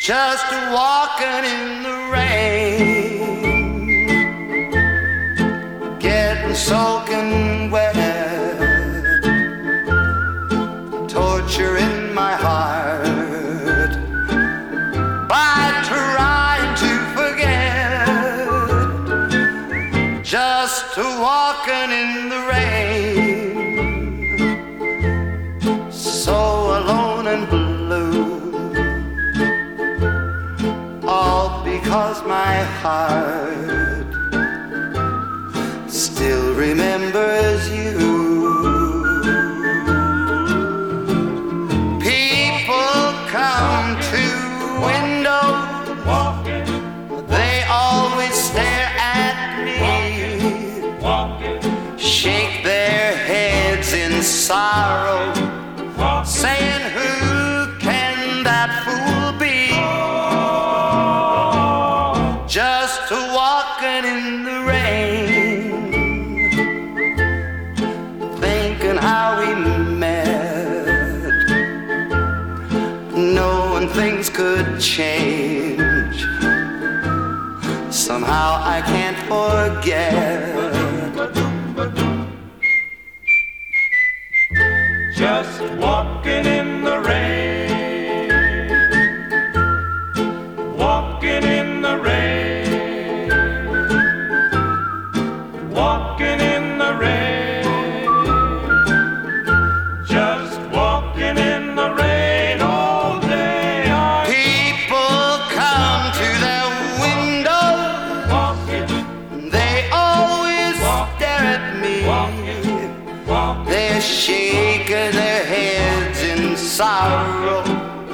just walking in the rain, getting soaking wet, torture in my heart by trying to forget, just walking in the rain, so alone and blue, all because my heart still remembers you. People come to window, they always stare at me, shake their heads in sorrow, saying, who can that fool be? Just walking in the rain, thinking how we met, knowing things could change. Somehow I can't forget. Just walking in the rain, walking in the rain, walking in the rain, just walking in the rain all day. People come to their window, Walking, they always Walk. stare at me, walking, walking. they're shaking their heads in sorrow,